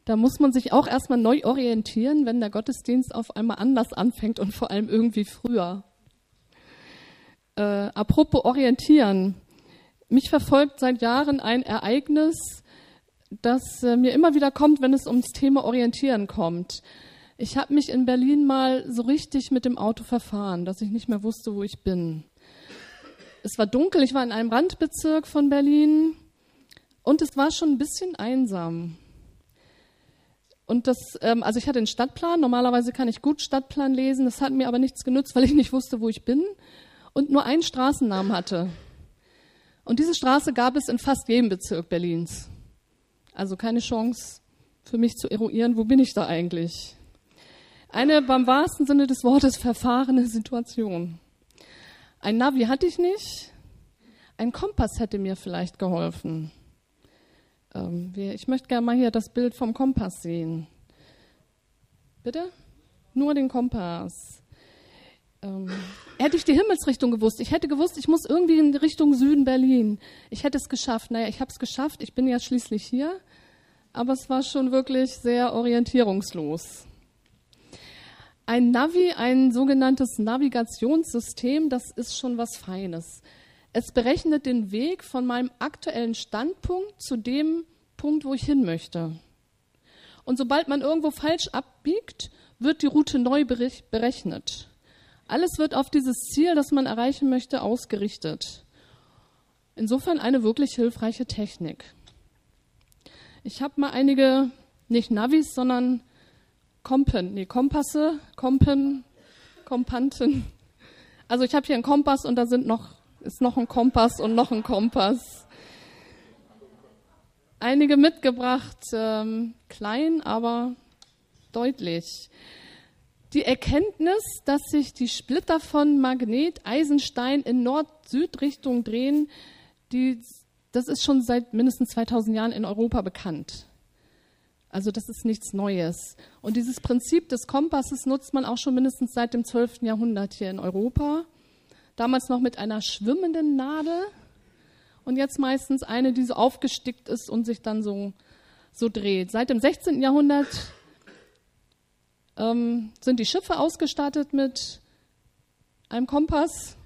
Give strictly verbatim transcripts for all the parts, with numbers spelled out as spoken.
Da muss man sich auch erstmal neu orientieren, wenn der Gottesdienst auf einmal anders anfängt und vor allem irgendwie früher. Äh, apropos orientieren. Mich verfolgt seit Jahren ein Ereignis, das äh, mir immer wieder kommt, wenn es ums Thema Orientieren kommt. Ich habe mich in Berlin mal so richtig mit dem Auto verfahren, dass ich nicht mehr wusste, wo ich bin. Es war dunkel, ich war in einem Randbezirk von Berlin und es war schon ein bisschen einsam. Und das, ähm, also ich hatte einen Stadtplan, normalerweise kann ich gut Stadtplan lesen, das hat mir aber nichts genützt, weil ich nicht wusste, wo ich bin und nur einen Straßennamen hatte. Und diese Straße gab es in fast jedem Bezirk Berlins. Also keine Chance für mich zu eruieren, wo bin ich da eigentlich? Eine beim wahrsten Sinne des Wortes verfahrene Situation. Ein Navi hatte ich nicht, ein Kompass hätte mir vielleicht geholfen. Ich möchte gerne mal hier das Bild vom Kompass sehen. Bitte? Nur den Kompass. Ähm, hätte ich die Himmelsrichtung gewusst, ich hätte gewusst, ich muss irgendwie in Richtung Süden Berlin. Ich hätte es geschafft. Naja, ich habe es geschafft, ich bin ja schließlich hier. Aber es war schon wirklich sehr orientierungslos. Ein Navi, ein sogenanntes Navigationssystem, das ist schon was Feines. Es berechnet den Weg von meinem aktuellen Standpunkt zu dem Punkt, wo ich hin möchte. Und sobald man irgendwo falsch abbiegt, wird die Route neu berechnet. Alles wird auf dieses Ziel, das man erreichen möchte, ausgerichtet. Insofern eine wirklich hilfreiche Technik. Ich habe mal einige, nicht Navis, sondern Kompen, nee, Kompasse, Kompen, Kompanten. Also ich habe hier einen Kompass und da sind noch ist noch ein Kompass und noch ein Kompass. Einige mitgebracht, ähm, klein, aber deutlich. Die Erkenntnis, dass sich die Splitter von Magnet, Eisenstein in Nord-Süd-Richtung drehen, die, das ist schon seit mindestens zweitausend Jahren in Europa bekannt. Also das ist nichts Neues. Und dieses Prinzip des Kompasses nutzt man auch schon mindestens seit dem zwölften Jahrhundert hier in Europa. Damals noch mit einer schwimmenden Nadel und jetzt meistens eine, die so aufgestickt ist und sich dann so, so dreht. Seit dem sechzehnten Jahrhundert ähm, sind die Schiffe ausgestattet mit einem Kompass,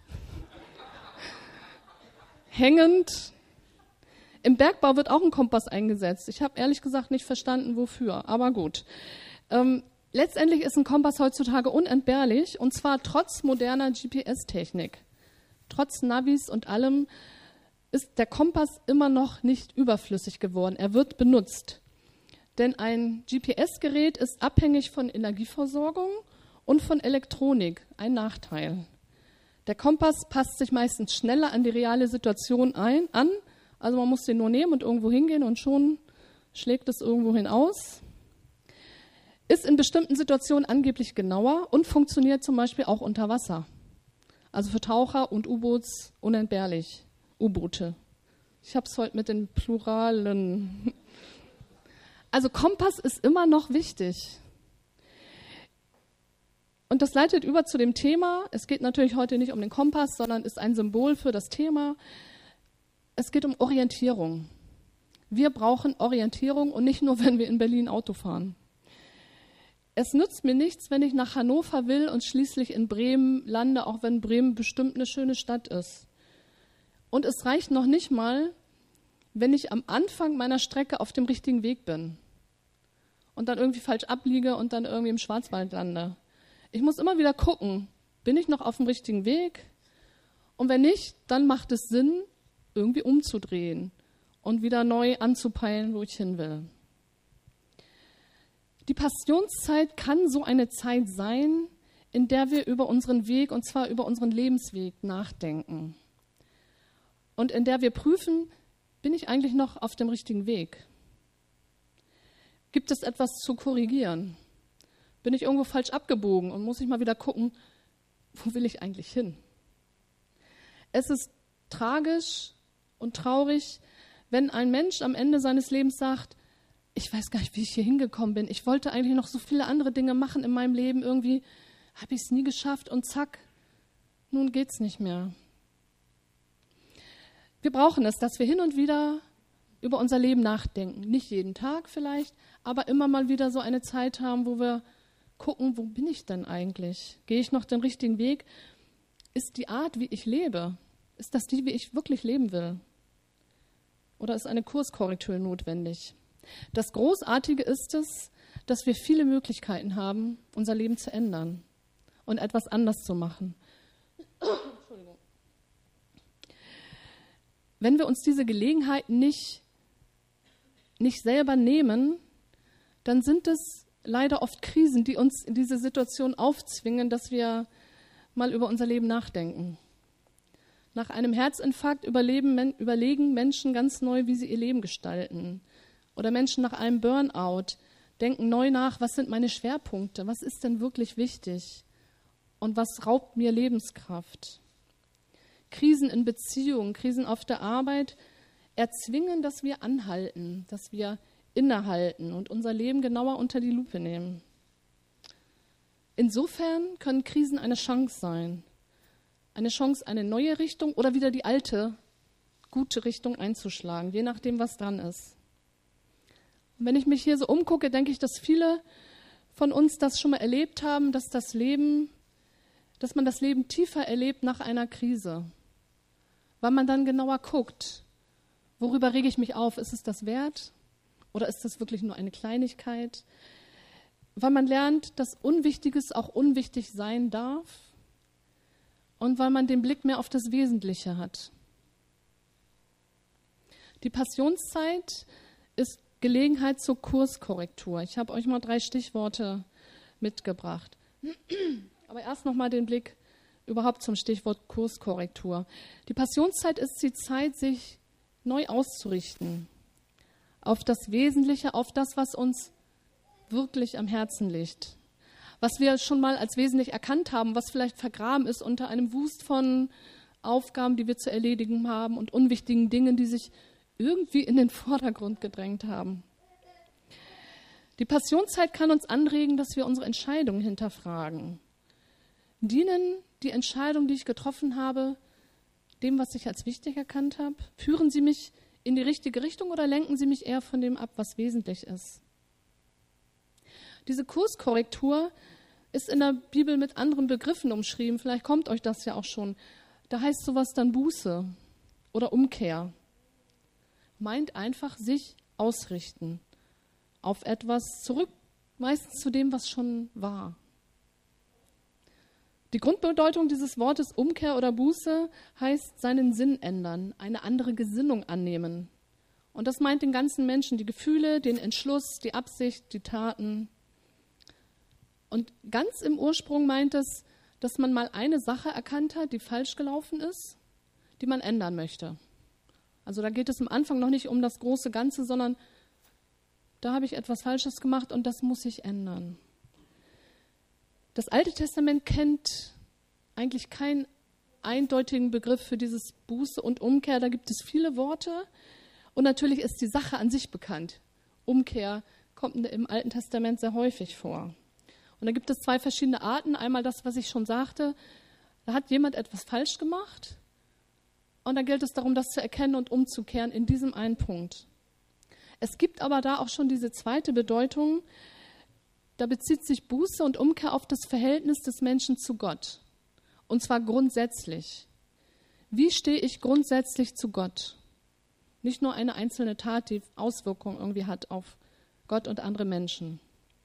hängend. Im Bergbau wird auch ein Kompass eingesetzt. Ich habe ehrlich gesagt nicht verstanden, wofür, aber gut. Ähm, Letztendlich ist ein Kompass heutzutage unentbehrlich, und zwar trotz moderner G P S-Technik. Trotz Navis und allem ist der Kompass immer noch nicht überflüssig geworden. Er wird benutzt. Denn ein G P S-Gerät ist abhängig von Energieversorgung und von Elektronik. Ein Nachteil. Der Kompass passt sich meistens schneller an die reale Situation ein, an. Also man muss den nur nehmen und irgendwo hingehen und schon schlägt es irgendwohin aus. Ist in bestimmten Situationen angeblich genauer und funktioniert zum Beispiel auch unter Wasser. Also für Taucher und U-Boots unentbehrlich. U-Boote. Ich habe es heute mit den Pluralen. Also Kompass ist immer noch wichtig. Und das leitet über zu dem Thema. Es geht natürlich heute nicht um den Kompass, sondern ist ein Symbol für das Thema. Es geht um Orientierung. Wir brauchen Orientierung und nicht nur, wenn wir in Berlin Auto fahren. Es nützt mir nichts, wenn ich nach Hannover will und schließlich in Bremen lande, auch wenn Bremen bestimmt eine schöne Stadt ist. Und es reicht noch nicht mal, wenn ich am Anfang meiner Strecke auf dem richtigen Weg bin und dann irgendwie falsch abliege und dann irgendwie im Schwarzwald lande. Ich muss immer wieder gucken, bin ich noch auf dem richtigen Weg? Und wenn nicht, dann macht es Sinn, irgendwie umzudrehen und wieder neu anzupeilen, wo ich hin will. Die Passionszeit kann so eine Zeit sein, in der wir über unseren Weg, und zwar über unseren Lebensweg, nachdenken. Und in der wir prüfen, bin ich eigentlich noch auf dem richtigen Weg? Gibt es etwas zu korrigieren? Bin ich irgendwo falsch abgebogen und muss ich mal wieder gucken, wo will ich eigentlich hin? Es ist tragisch und traurig, wenn ein Mensch am Ende seines Lebens sagt, ich weiß gar nicht, wie ich hier hingekommen bin. Ich wollte eigentlich noch so viele andere Dinge machen in meinem Leben. Irgendwie habe ich es nie geschafft und zack, nun geht's nicht mehr. Wir brauchen es, dass wir hin und wieder über unser Leben nachdenken. Nicht jeden Tag vielleicht, aber immer mal wieder so eine Zeit haben, wo wir gucken, wo bin ich denn eigentlich? Gehe ich noch den richtigen Weg? Ist die Art, wie ich lebe, ist das die, wie ich wirklich leben will? Oder ist eine Kurskorrektur notwendig? Das Großartige ist es, dass wir viele Möglichkeiten haben, unser Leben zu ändern und etwas anders zu machen. Entschuldigung. Wenn wir uns diese Gelegenheit nicht, nicht selber nehmen, dann sind es leider oft Krisen, die uns in diese Situation aufzwingen, dass wir mal über unser Leben nachdenken. Nach einem Herzinfarkt überleben, überlegen Menschen ganz neu, wie sie ihr Leben gestalten. Oder Menschen nach einem Burnout denken neu nach, was sind meine Schwerpunkte, was ist denn wirklich wichtig und was raubt mir Lebenskraft. Krisen in Beziehungen, Krisen auf der Arbeit erzwingen, dass wir anhalten, dass wir innehalten und unser Leben genauer unter die Lupe nehmen. Insofern können Krisen eine Chance sein. Eine Chance, eine neue Richtung oder wieder die alte, gute Richtung einzuschlagen, je nachdem, was dran ist. Und wenn ich mich hier so umgucke, denke ich, dass viele von uns das schon mal erlebt haben, dass das Leben, dass man das Leben tiefer erlebt nach einer Krise. Weil man dann genauer guckt, worüber rege ich mich auf? Ist es das wert? Oder ist das wirklich nur eine Kleinigkeit? Weil man lernt, dass Unwichtiges auch unwichtig sein darf und weil man den Blick mehr auf das Wesentliche hat. Die Passionszeit ist Gelegenheit zur Kurskorrektur. Ich habe euch mal drei Stichworte mitgebracht. Aber erst noch mal den Blick überhaupt zum Stichwort Kurskorrektur. Die Passionszeit ist die Zeit, sich neu auszurichten auf das Wesentliche, auf das, was uns wirklich am Herzen liegt. Was wir schon mal als wesentlich erkannt haben, was vielleicht vergraben ist unter einem Wust von Aufgaben, die wir zu erledigen haben und unwichtigen Dingen, die sich irgendwie in den Vordergrund gedrängt haben. Die Passionszeit kann uns anregen, dass wir unsere Entscheidungen hinterfragen. Dienen die Entscheidungen, die ich getroffen habe, dem, was ich als wichtig erkannt habe? Führen sie mich in die richtige Richtung oder lenken sie mich eher von dem ab, was wesentlich ist? Diese Kurskorrektur ist in der Bibel mit anderen Begriffen umschrieben. Vielleicht kommt euch das ja auch schon. Da heißt sowas dann Buße oder Umkehr. Meint einfach sich ausrichten auf etwas zurück, meistens zu dem, was schon war. Die Grundbedeutung dieses Wortes Umkehr oder Buße heißt seinen Sinn ändern, eine andere Gesinnung annehmen. Und das meint den ganzen Menschen, die Gefühle, den Entschluss, die Absicht, die Taten. Und ganz im Ursprung meint es, dass man mal eine Sache erkannt hat, die falsch gelaufen ist, die man ändern möchte. Also da geht es am Anfang noch nicht um das große Ganze, sondern da habe ich etwas Falsches gemacht und das muss ich ändern. Das Alte Testament kennt eigentlich keinen eindeutigen Begriff für dieses Buße und Umkehr. Da gibt es viele Worte und natürlich ist die Sache an sich bekannt. Umkehr kommt im Alten Testament sehr häufig vor. Und da gibt es zwei verschiedene Arten. Einmal das, was ich schon sagte, da hat jemand etwas falsch gemacht und da gilt es darum, das zu erkennen und umzukehren in diesem einen Punkt. Es gibt aber da auch schon diese zweite Bedeutung, da bezieht sich Buße und Umkehr auf das Verhältnis des Menschen zu Gott. Und zwar grundsätzlich. Wie stehe ich grundsätzlich zu Gott? Nicht nur eine einzelne Tat, die Auswirkungen irgendwie hat auf Gott und andere Menschen.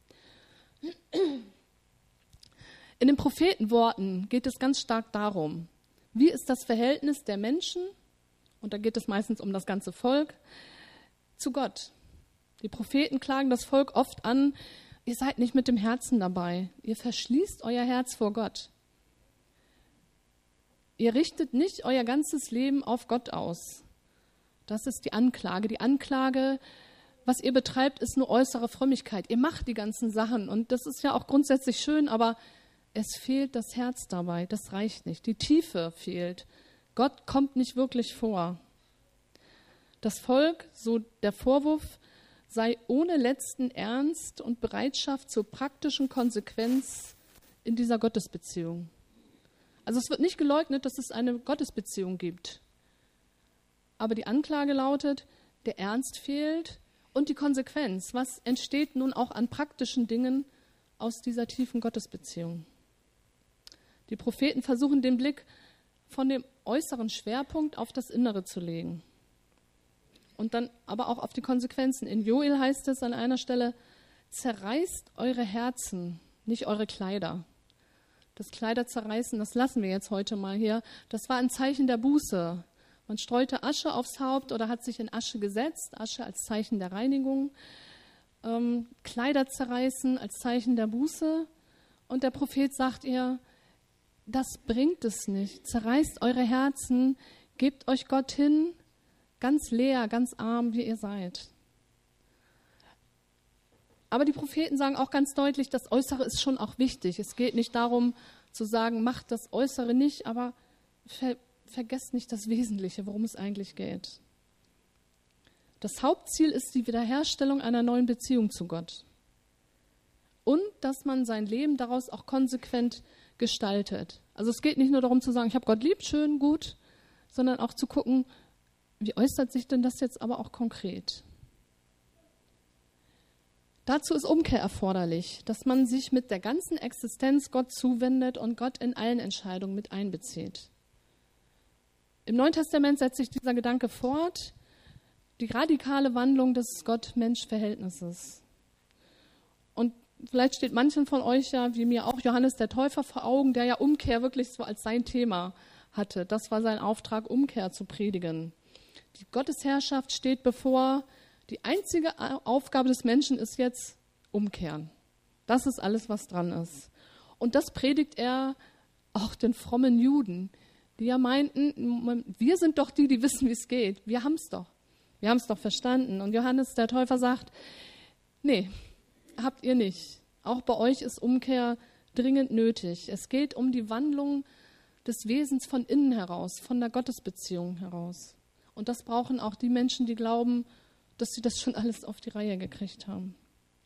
In den Prophetenworten geht es ganz stark darum, wie ist das Verhältnis der Menschen, und da geht es meistens um das ganze Volk, zu Gott. Die Propheten klagen das Volk oft an, ihr seid nicht mit dem Herzen dabei, ihr verschließt euer Herz vor Gott. Ihr richtet nicht euer ganzes Leben auf Gott aus. Das ist die Anklage. Die Anklage, was ihr betreibt, ist nur äußere Frömmigkeit. Ihr macht die ganzen Sachen und das ist ja auch grundsätzlich schön, aber es fehlt das Herz dabei. Das reicht nicht. Die Tiefe fehlt. Gott kommt nicht wirklich vor. Das Volk, so der Vorwurf, sei ohne letzten Ernst und Bereitschaft zur praktischen Konsequenz in dieser Gottesbeziehung. Also es wird nicht geleugnet, dass es eine Gottesbeziehung gibt. Aber die Anklage lautet, der Ernst fehlt und die Konsequenz. Was entsteht nun auch an praktischen Dingen aus dieser tiefen Gottesbeziehung? Die Propheten versuchen den Blick von dem äußeren Schwerpunkt auf das Innere zu legen. Und dann aber auch auf die Konsequenzen. In Joel heißt es an einer Stelle, zerreißt eure Herzen, nicht eure Kleider. Das Kleider zerreißen, das lassen wir jetzt heute mal hier. Das war ein Zeichen der Buße. Man streute Asche aufs Haupt oder hat sich in Asche gesetzt, Asche als Zeichen der Reinigung. Ähm, Kleider zerreißen als Zeichen der Buße. Und der Prophet sagt ihr, das bringt es nicht. Zerreißt eure Herzen, gebt euch Gott hin, ganz leer, ganz arm, wie ihr seid. Aber die Propheten sagen auch ganz deutlich, das Äußere ist schon auch wichtig. Es geht nicht darum zu sagen, macht das Äußere nicht, aber ver- vergesst nicht das Wesentliche, worum es eigentlich geht. Das Hauptziel ist die Wiederherstellung einer neuen Beziehung zu Gott. Und dass man sein Leben daraus auch konsequent gestaltet. Also es geht nicht nur darum zu sagen, ich habe Gott lieb, schön, gut, sondern auch zu gucken, wie äußert sich denn das jetzt aber auch konkret? Dazu ist Umkehr erforderlich, dass man sich mit der ganzen Existenz Gott zuwendet und Gott in allen Entscheidungen mit einbezieht. Im Neuen Testament setzt sich dieser Gedanke fort, die radikale Wandlung des Gott-Mensch-Verhältnisses. Und vielleicht steht manchen von euch ja, wie mir auch, Johannes der Täufer vor Augen, der ja Umkehr wirklich so als sein Thema hatte. Das war sein Auftrag, Umkehr zu predigen. Die Gottesherrschaft steht bevor. Die einzige Aufgabe des Menschen ist jetzt umkehren. Das ist alles, was dran ist. Und das predigt er auch den frommen Juden, die ja meinten, wir sind doch die, die wissen, wie es geht. Wir haben es doch. Wir haben es doch verstanden. Und Johannes der Täufer sagt, nee, habt ihr nicht. Auch bei euch ist Umkehr dringend nötig. Es geht um die Wandlung des Wesens von innen heraus, von der Gottesbeziehung heraus. Und das brauchen auch die Menschen, die glauben, dass sie das schon alles auf die Reihe gekriegt haben.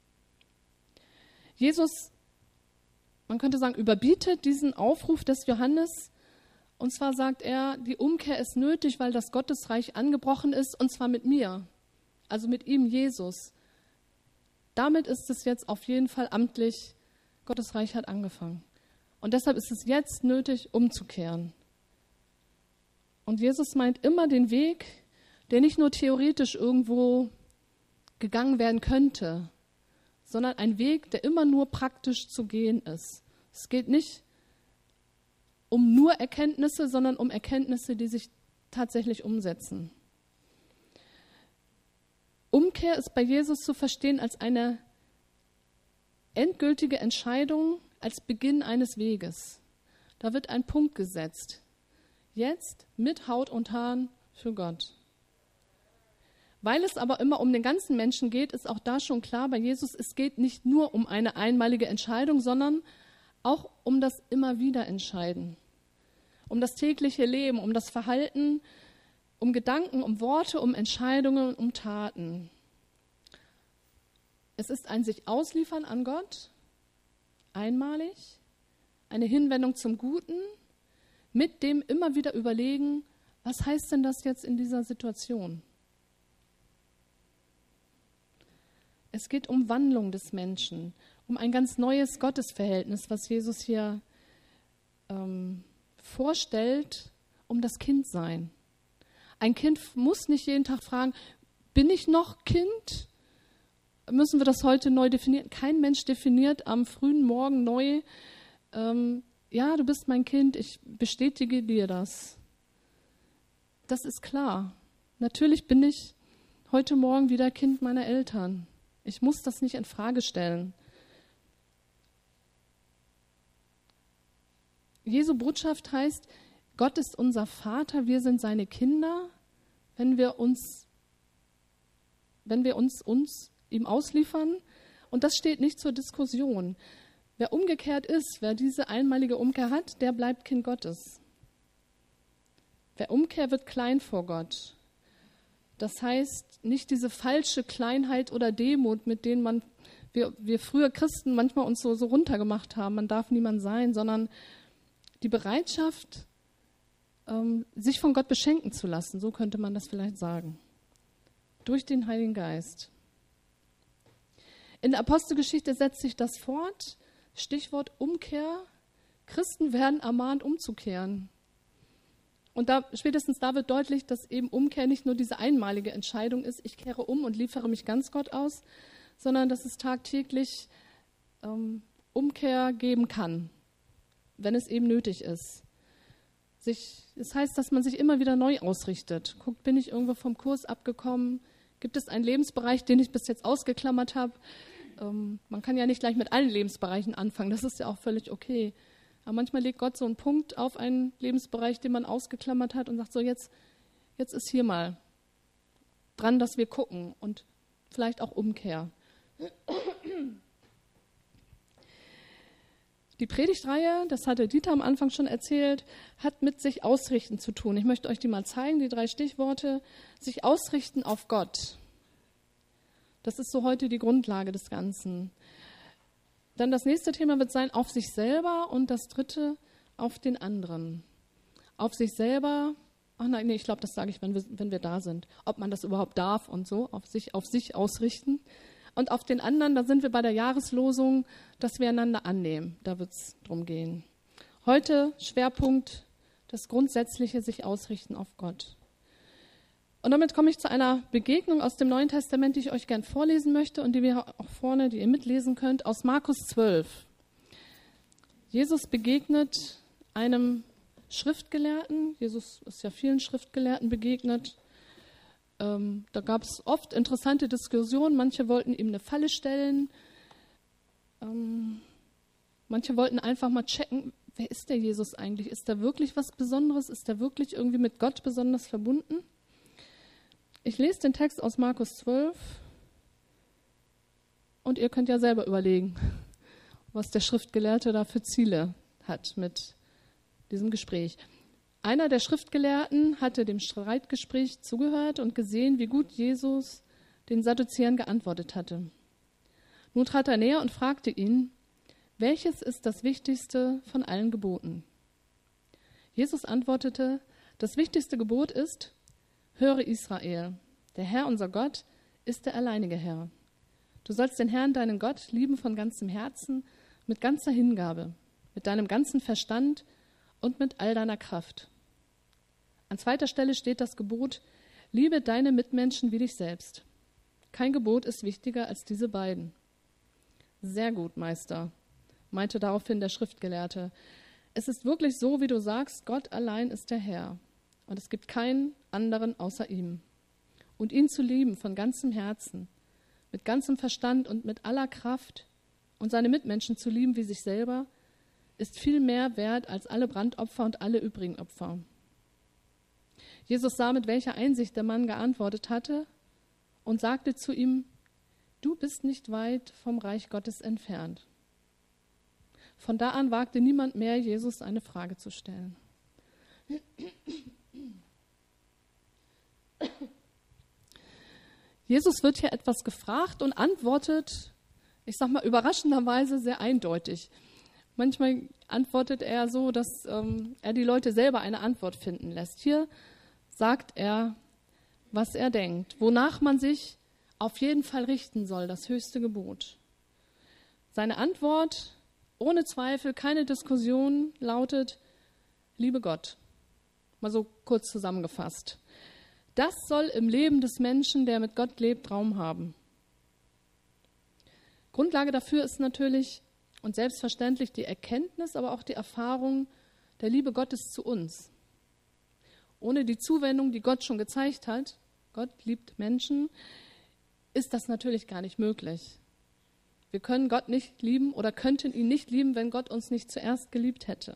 Jesus, man könnte sagen, überbietet diesen Aufruf des Johannes. Und zwar sagt er, die Umkehr ist nötig, weil das Gottesreich angebrochen ist, und zwar mit mir, also mit ihm, Jesus. Damit ist es jetzt auf jeden Fall amtlich, Gottes Reich hat angefangen. Und deshalb ist es jetzt nötig, umzukehren. Und Jesus meint immer den Weg, der nicht nur theoretisch irgendwo gegangen werden könnte, sondern ein Weg, der immer nur praktisch zu gehen ist. Es geht nicht um nur Erkenntnisse, sondern um Erkenntnisse, die sich tatsächlich umsetzen. Umkehr ist bei Jesus zu verstehen als eine endgültige Entscheidung, als Beginn eines Weges. Da wird ein Punkt gesetzt. Jetzt mit Haut und Haaren für Gott. Weil es aber immer um den ganzen Menschen geht, ist auch da schon klar bei Jesus, es geht nicht nur um eine einmalige Entscheidung, sondern auch um das immer wieder Entscheiden. Um das tägliche Leben, um das Verhalten, um Gedanken, um Worte, um Entscheidungen, um Taten. Es ist ein sich ausliefern an Gott, einmalig, eine Hinwendung zum Guten, mit dem immer wieder überlegen, was heißt denn das jetzt in dieser Situation? Es geht um Wandlung des Menschen, um ein ganz neues Gottesverhältnis, was Jesus hier ähm, vorstellt, um das Kindsein. Ein Kind muss nicht jeden Tag fragen, bin ich noch Kind? Müssen wir das heute neu definieren? Kein Mensch definiert am frühen Morgen neu, ähm, ja, du bist mein Kind, ich bestätige dir das. Das ist klar. Natürlich bin ich heute Morgen wieder Kind meiner Eltern. Ich muss das nicht in Frage stellen. Jesu Botschaft heißt, Gott ist unser Vater, wir sind seine Kinder, wenn wir uns, wenn wir uns, uns ihm ausliefern. Und das steht nicht zur Diskussion. Wer umgekehrt ist, wer diese einmalige Umkehr hat, der bleibt Kind Gottes. Wer umkehrt, wird klein vor Gott. Das heißt, nicht diese falsche Kleinheit oder Demut, mit denen man, wir, wir früher Christen manchmal uns so, so runtergemacht haben, man darf niemand sein, sondern die Bereitschaft, ähm, sich von Gott beschenken zu lassen, so könnte man das vielleicht sagen. durch den Heiligen Geist. In der Apostelgeschichte setzt sich das fort. Stichwort Umkehr. Christen werden ermahnt, umzukehren. Und da, spätestens da wird deutlich, dass eben Umkehr nicht nur diese einmalige Entscheidung ist, ich kehre um und liefere mich ganz Gott aus, sondern dass es tagtäglich ähm, Umkehr geben kann, wenn es eben nötig ist. Sich, das heißt, dass man sich immer wieder neu ausrichtet. Guckt, bin ich irgendwo vom Kurs abgekommen? Gibt es einen Lebensbereich, den ich bis jetzt ausgeklammert habe? Ähm, man kann ja nicht gleich mit allen Lebensbereichen anfangen, das ist ja auch völlig okay. Aber manchmal legt Gott so einen Punkt auf einen Lebensbereich, den man ausgeklammert hat und sagt so, jetzt, jetzt ist hier mal dran, dass wir gucken und vielleicht auch Umkehr. Die Predigtreihe, das hatte Dieter am Anfang schon erzählt, hat mit sich ausrichten zu tun. Ich möchte euch die mal zeigen, die drei Stichworte. Sich ausrichten auf Gott. Das ist so heute die Grundlage des Ganzen. Dann das nächste Thema wird sein, auf sich selber, und das dritte, auf den anderen. Auf sich selber, ach nein, nee, ich glaube, das sage ich, wenn wir, wenn wir da sind, ob man das überhaupt darf und so, auf sich, auf sich ausrichten. Und auf den anderen, da sind wir bei der Jahreslosung, dass wir einander annehmen. Da wird es drum gehen. Heute Schwerpunkt, das grundsätzliche sich ausrichten auf Gott. Und damit komme ich zu einer Begegnung aus dem Neuen Testament, die ich euch gern vorlesen möchte und die wir auch vorne, die ihr mitlesen könnt, aus Markus zwölf. Jesus begegnet einem Schriftgelehrten. Jesus ist ja vielen Schriftgelehrten begegnet. Ähm, da gab es oft interessante Diskussionen. Manche wollten ihm eine Falle stellen. Ähm, manche wollten einfach mal checken, wer ist der Jesus eigentlich? Ist er wirklich was Besonderes? Ist er wirklich irgendwie mit Gott besonders verbunden? Ich lese den Text aus Markus zwölf und ihr könnt ja selber überlegen, was der Schriftgelehrte da für Ziele hat mit diesem Gespräch. Einer der Schriftgelehrten hatte dem Streitgespräch zugehört und gesehen, wie gut Jesus den Sadduzäern geantwortet hatte. Nun trat er näher und fragte ihn, welches ist das Wichtigste von allen Geboten? Jesus antwortete, das wichtigste Gebot ist, höre Israel, der Herr, unser Gott, ist der alleinige Herr. Du sollst den Herrn, deinen Gott, lieben von ganzem Herzen, mit ganzer Hingabe, mit deinem ganzen Verstand und mit all deiner Kraft. An zweiter Stelle steht das Gebot, liebe deine Mitmenschen wie dich selbst. Kein Gebot ist wichtiger als diese beiden. Sehr gut, Meister, meinte daraufhin der Schriftgelehrte. Es ist wirklich so, wie du sagst, Gott allein ist der Herr. Und es gibt keinen anderen außer ihm. Und ihn zu lieben von ganzem Herzen, mit ganzem Verstand und mit aller Kraft und seine Mitmenschen zu lieben wie sich selber, ist viel mehr wert als alle Brandopfer und alle übrigen Opfer. Jesus sah, mit welcher Einsicht der Mann geantwortet hatte und sagte zu ihm, du bist nicht weit vom Reich Gottes entfernt. Von da an wagte niemand mehr, Jesus eine Frage zu stellen. Jesus wird hier etwas gefragt und antwortet, ich sag mal überraschenderweise sehr eindeutig. Manchmal antwortet er so, dass ähm, er die Leute selber eine Antwort finden lässt. Hier sagt er, was er denkt, wonach man sich auf jeden Fall richten soll, das höchste Gebot. Seine Antwort, ohne Zweifel, keine Diskussion, lautet, liebe Gott. Mal so kurz zusammengefasst. Das soll im Leben des Menschen, der mit Gott lebt, Raum haben. Grundlage dafür ist natürlich und selbstverständlich die Erkenntnis, aber auch die Erfahrung der Liebe Gottes zu uns. Ohne die Zuwendung, die Gott schon gezeigt hat, Gott liebt Menschen, ist das natürlich gar nicht möglich. Wir können Gott nicht lieben oder könnten ihn nicht lieben, wenn Gott uns nicht zuerst geliebt hätte.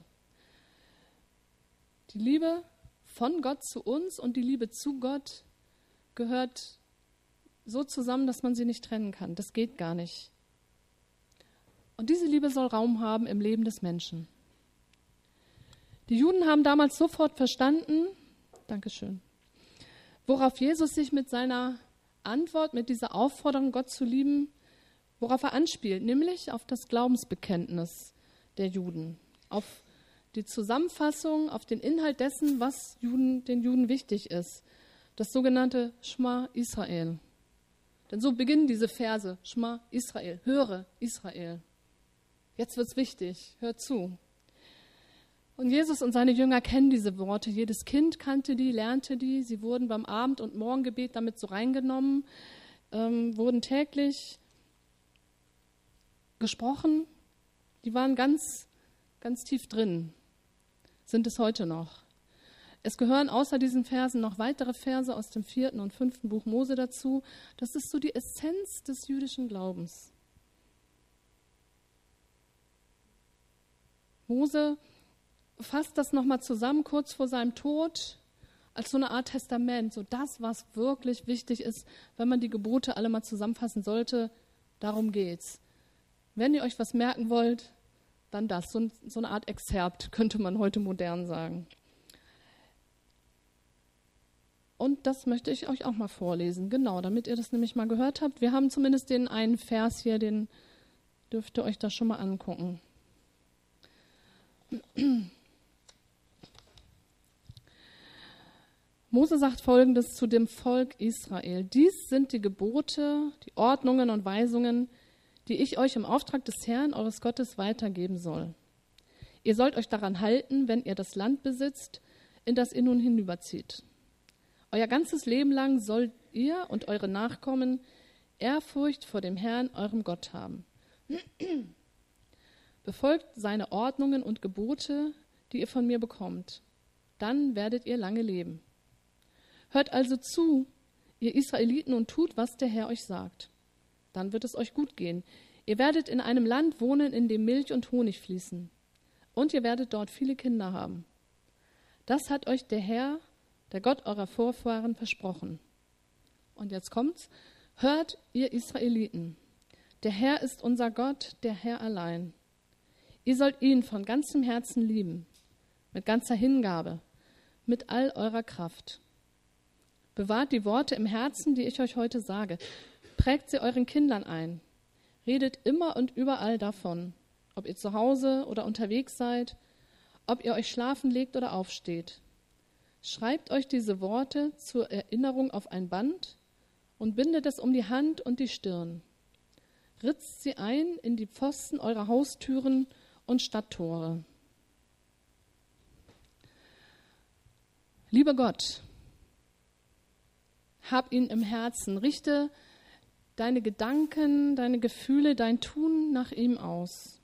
Die Liebe von Gott zu uns und die Liebe zu Gott gehört so zusammen, dass man sie nicht trennen kann. Das geht gar nicht. Und diese Liebe soll Raum haben im Leben des Menschen. Die Juden haben damals sofort verstanden, Dankeschön, worauf Jesus sich mit seiner Antwort, mit dieser Aufforderung, Gott zu lieben, worauf er anspielt, nämlich auf das Glaubensbekenntnis der Juden, auf die Zusammenfassung, auf den Inhalt dessen, was Juden, den Juden wichtig ist. Das sogenannte Schma Israel. Denn so beginnen diese Verse. Schma Israel. Höre Israel. Jetzt wird's wichtig. Hör zu. Und Jesus und seine Jünger kennen diese Worte. Jedes Kind kannte die, lernte die. Sie wurden beim Abend- und Morgengebet damit so reingenommen, ähm, wurden täglich gesprochen. Die waren ganz, ganz tief drin, sind es heute noch. Es gehören außer diesen Versen noch weitere Verse aus dem vierten und fünften Buch Mose dazu. Das ist so die Essenz des jüdischen Glaubens. Mose fasst das nochmal zusammen, kurz vor seinem Tod, als so eine Art Testament, so das, was wirklich wichtig ist, wenn man die Gebote alle mal zusammenfassen sollte, darum geht's. Wenn ihr euch was merken wollt, dann das, so, so eine Art Exzerpt, könnte man heute modern sagen. Und das möchte ich euch auch mal vorlesen, genau, damit ihr das nämlich mal gehört habt. Wir haben zumindest den einen Vers hier, den dürft ihr euch da schon mal angucken. Mose sagt Folgendes zu dem Volk Israel. Dies sind die Gebote, die Ordnungen und Weisungen, die ich euch im Auftrag des Herrn, eures Gottes, weitergeben soll. Ihr sollt euch daran halten, wenn ihr das Land besitzt, in das ihr nun hinüberzieht. Euer ganzes Leben lang sollt ihr und eure Nachkommen Ehrfurcht vor dem Herrn, eurem Gott, haben. Befolgt seine Ordnungen und Gebote, die ihr von mir bekommt. Dann werdet ihr lange leben. Hört also zu, ihr Israeliten, und tut, was der Herr euch sagt. Dann wird es euch gut gehen. Ihr werdet in einem Land wohnen, in dem Milch und Honig fließen. Und ihr werdet dort viele Kinder haben. Das hat euch der Herr, der Gott eurer Vorfahren, versprochen. Und jetzt kommt's. Hört, ihr Israeliten. Der Herr ist unser Gott, der Herr allein. Ihr sollt ihn von ganzem Herzen lieben, mit ganzer Hingabe, mit all eurer Kraft. Bewahrt die Worte im Herzen, die ich euch heute sage. Prägt sie euren Kindern ein. Redet immer und überall davon, ob ihr zu Hause oder unterwegs seid, ob ihr euch schlafen legt oder aufsteht. Schreibt euch diese Worte zur Erinnerung auf ein Band und bindet es um die Hand und die Stirn. Ritzt sie ein in die Pfosten eurer Haustüren und Stadttore. Lieber Gott, hab ihn im Herzen, richte deine Gedanken, deine Gefühle, dein Tun nach ihm aus.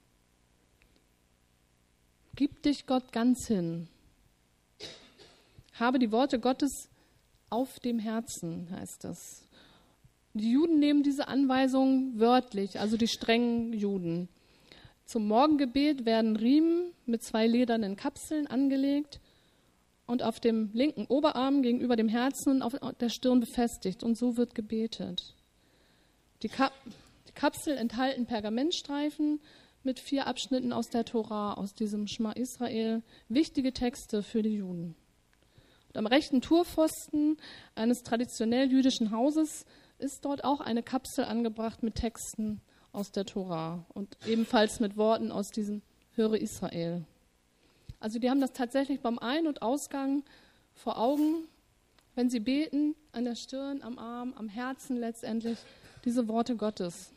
Gib dich Gott ganz hin. Habe die Worte Gottes auf dem Herzen, heißt das. Die Juden nehmen diese Anweisung wörtlich, also die strengen Juden. Zum Morgengebet werden Riemen mit zwei ledernen Kapseln angelegt und auf dem linken Oberarm gegenüber dem Herzen und auf der Stirn befestigt. Und so wird gebetet. Die, Kap- die Kapsel enthalten Pergamentstreifen mit vier Abschnitten aus der Tora, aus diesem Schma Israel, wichtige Texte für die Juden. Und am rechten Turpfosten eines traditionell jüdischen Hauses ist dort auch eine Kapsel angebracht mit Texten aus der Tora und ebenfalls mit Worten aus diesem Höre Israel. Also die haben das tatsächlich beim Ein- und Ausgang vor Augen, wenn sie beten, an der Stirn, am Arm, am Herzen letztendlich, diese Worte Gottes.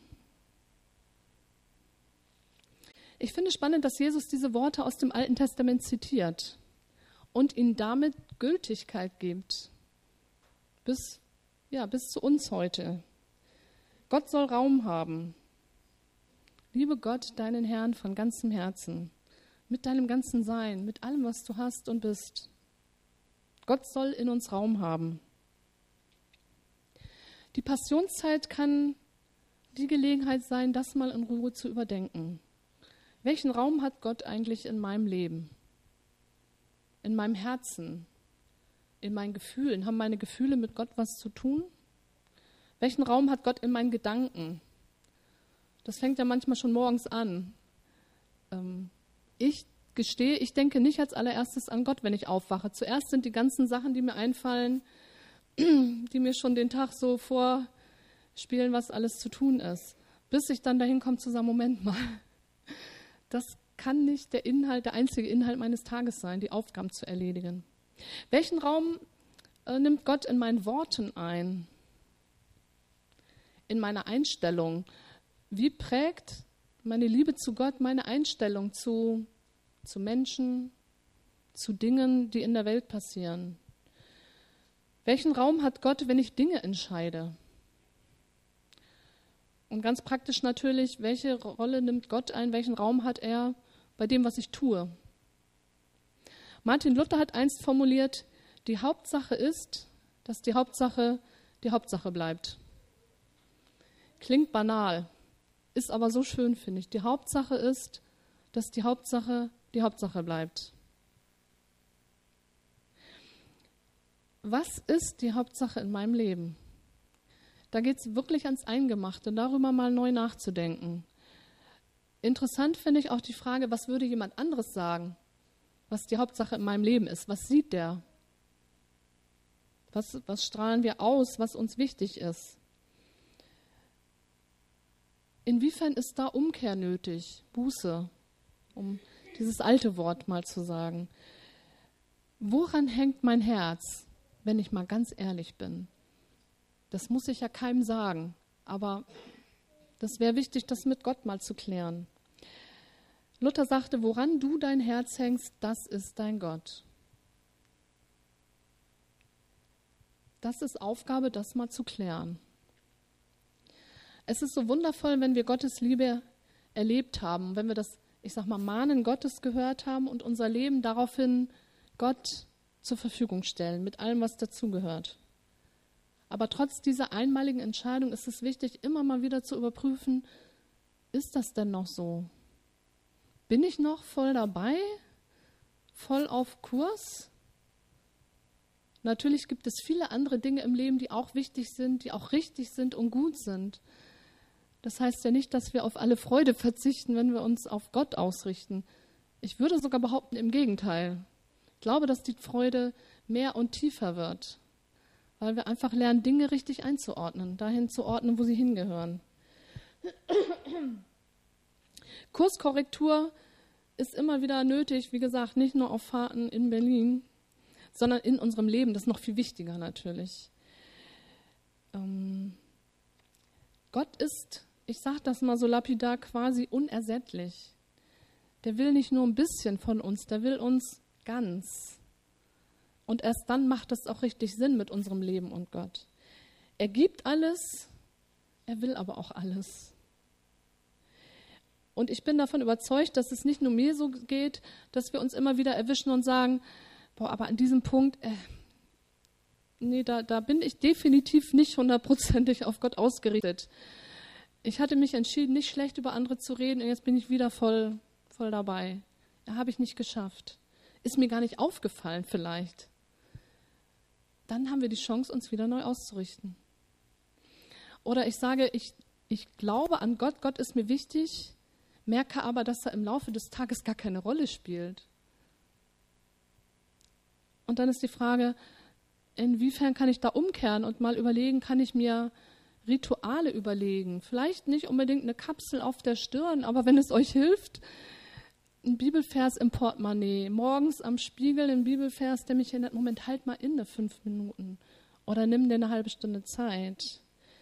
Ich finde spannend, dass Jesus diese Worte aus dem Alten Testament zitiert und ihnen damit Gültigkeit gibt, bis, ja, bis zu uns heute. Gott soll Raum haben. Liebe Gott, deinen Herrn von ganzem Herzen, mit deinem ganzen Sein, mit allem, was du hast und bist. Gott soll in uns Raum haben. Die Passionszeit kann die Gelegenheit sein, das mal in Ruhe zu überdenken. Welchen Raum hat Gott eigentlich in meinem Leben? In meinem Herzen? In meinen Gefühlen? Haben meine Gefühle mit Gott was zu tun? Welchen Raum hat Gott in meinen Gedanken? Das fängt ja manchmal schon morgens an. Ähm, ich gestehe, ich denke nicht als allererstes an Gott, wenn ich aufwache. Zuerst sind die ganzen Sachen, die mir einfallen, die mir schon den Tag so vorspielen, was alles zu tun ist. Bis ich dann dahin komme zu sagen, Moment mal, das kann nicht der Inhalt, der einzige Inhalt meines Tages sein, die Aufgaben zu erledigen. Welchen Raum äh, nimmt Gott in meinen Worten ein? In meiner Einstellung? Wie prägt meine Liebe zu Gott meine Einstellung zu, zu Menschen, zu Dingen, die in der Welt passieren? Welchen Raum hat Gott, wenn ich Dinge entscheide? Und ganz praktisch natürlich, welche Rolle nimmt Gott ein, welchen Raum hat er bei dem, was ich tue? Martin Luther hat einst formuliert, die Hauptsache ist, dass die Hauptsache die Hauptsache bleibt. Klingt banal, ist aber so schön, finde ich. Die Hauptsache ist, dass die Hauptsache die Hauptsache bleibt. Was ist die Hauptsache in meinem Leben? Da geht es wirklich ans Eingemachte, darüber mal neu nachzudenken. Interessant finde ich auch die Frage, was würde jemand anderes sagen, was die Hauptsache in meinem Leben ist? Was sieht der? Was, was strahlen wir aus, was uns wichtig ist? Inwiefern ist da Umkehr nötig, Buße, um dieses alte Wort mal zu sagen? Woran hängt mein Herz, wenn ich mal ganz ehrlich bin? Das muss ich ja keinem sagen, aber das wäre wichtig, das mit Gott mal zu klären. Luther sagte, woran du dein Herz hängst, das ist dein Gott. Das ist Aufgabe, das mal zu klären. Es ist so wundervoll, wenn wir Gottes Liebe erlebt haben, wenn wir das, ich sag mal, Mahnen Gottes gehört haben und unser Leben daraufhin Gott zur Verfügung stellen, mit allem, was dazugehört. Aber trotz dieser einmaligen Entscheidung ist es wichtig, immer mal wieder zu überprüfen, ist das denn noch so? Bin ich noch voll dabei? Voll auf Kurs? Natürlich gibt es viele andere Dinge im Leben, die auch wichtig sind, die auch richtig sind und gut sind. Das heißt ja nicht, dass wir auf alle Freude verzichten, wenn wir uns auf Gott ausrichten. Ich würde sogar behaupten, im Gegenteil. Ich glaube, dass die Freude mehr und tiefer wird, weil wir einfach lernen, Dinge richtig einzuordnen, dahin zu ordnen, wo sie hingehören. Kurskorrektur ist immer wieder nötig, wie gesagt, nicht nur auf Fahrten in Berlin, sondern in unserem Leben. Das ist noch viel wichtiger natürlich. Ähm, Gott ist, ich sage das mal so lapidar, quasi unersättlich. Der will nicht nur ein bisschen von uns, der will uns ganz. Und erst dann macht es auch richtig Sinn mit unserem Leben und Gott. Er gibt alles, er will aber auch alles. Und ich bin davon überzeugt, dass es nicht nur mir so geht, dass wir uns immer wieder erwischen und sagen, boah, aber an diesem Punkt, äh, nee, da, da bin ich definitiv nicht hundertprozentig auf Gott ausgerichtet. Ich hatte mich entschieden, nicht schlecht über andere zu reden und jetzt bin ich wieder voll, voll dabei. Ja, habe ich nicht geschafft. Ist mir gar nicht aufgefallen vielleicht. Dann haben wir die Chance, uns wieder neu auszurichten. Oder ich sage, ich, ich glaube an Gott, Gott ist mir wichtig, merke aber, dass er im Laufe des Tages gar keine Rolle spielt. Und dann ist die Frage, inwiefern kann ich da umkehren und mal überlegen, kann ich mir Rituale überlegen? Vielleicht nicht unbedingt eine Kapsel auf der Stirn, aber wenn es euch hilft, ein Bibelvers im Portemonnaie, morgens am Spiegel ein Bibelvers, der mich erinnert, Moment, halt mal inne, fünf Minuten. Oder nimm dir eine halbe Stunde Zeit.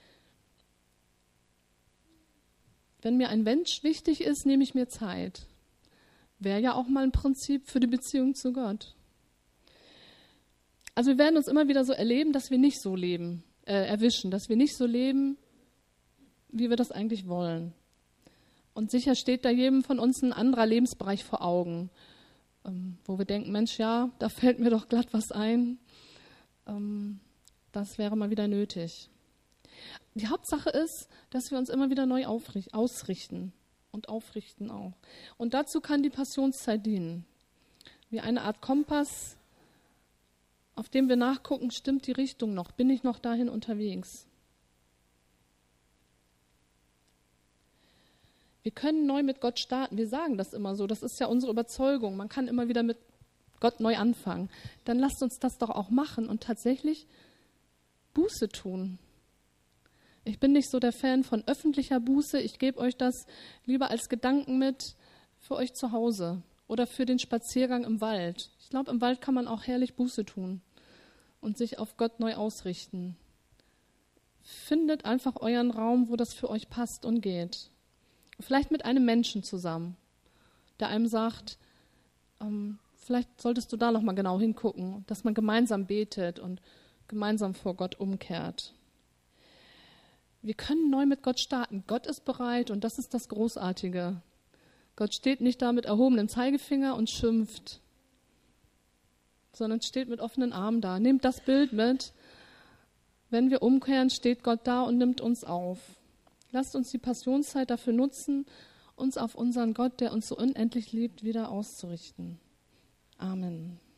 Wenn mir ein Mensch wichtig ist, nehme ich mir Zeit. Wäre ja auch mal ein Prinzip für die Beziehung zu Gott. Also wir werden uns immer wieder so erleben, dass wir nicht so leben, äh, erwischen, dass wir nicht so leben, wie wir das eigentlich wollen. Und sicher steht da jedem von uns ein anderer Lebensbereich vor Augen, ähm, wo wir denken, Mensch, ja, da fällt mir doch glatt was ein. Ähm, das wäre mal wieder nötig. Die Hauptsache ist, dass wir uns immer wieder neu aufrichten, ausrichten und aufrichten auch. Und dazu kann die Passionszeit dienen. Wie eine Art Kompass, auf dem wir nachgucken, stimmt die Richtung noch? Bin ich noch dahin unterwegs? Wir können neu mit Gott starten. Wir sagen das immer so. Das ist ja unsere Überzeugung. Man kann immer wieder mit Gott neu anfangen. Dann lasst uns das doch auch machen und tatsächlich Buße tun. Ich bin nicht so der Fan von öffentlicher Buße. Ich gebe euch das lieber als Gedanken mit für euch zu Hause oder für den Spaziergang im Wald. Ich glaube, im Wald kann man auch herrlich Buße tun. und sich auf Gott neu ausrichten. Findet einfach euren Raum, wo das für euch passt und geht. Vielleicht mit einem Menschen zusammen, der einem sagt, ähm, vielleicht solltest du da nochmal genau hingucken, dass man gemeinsam betet und gemeinsam vor Gott umkehrt. Wir können neu mit Gott starten. Gott ist bereit und das ist das Großartige. Gott steht nicht da mit erhobenem Zeigefinger und schimpft, sondern steht mit offenen Armen da. Nehmt das Bild mit. Wenn wir umkehren, steht Gott da und nimmt uns auf. Lasst uns die Passionszeit dafür nutzen, uns auf unseren Gott, der uns so unendlich liebt, wieder auszurichten. Amen.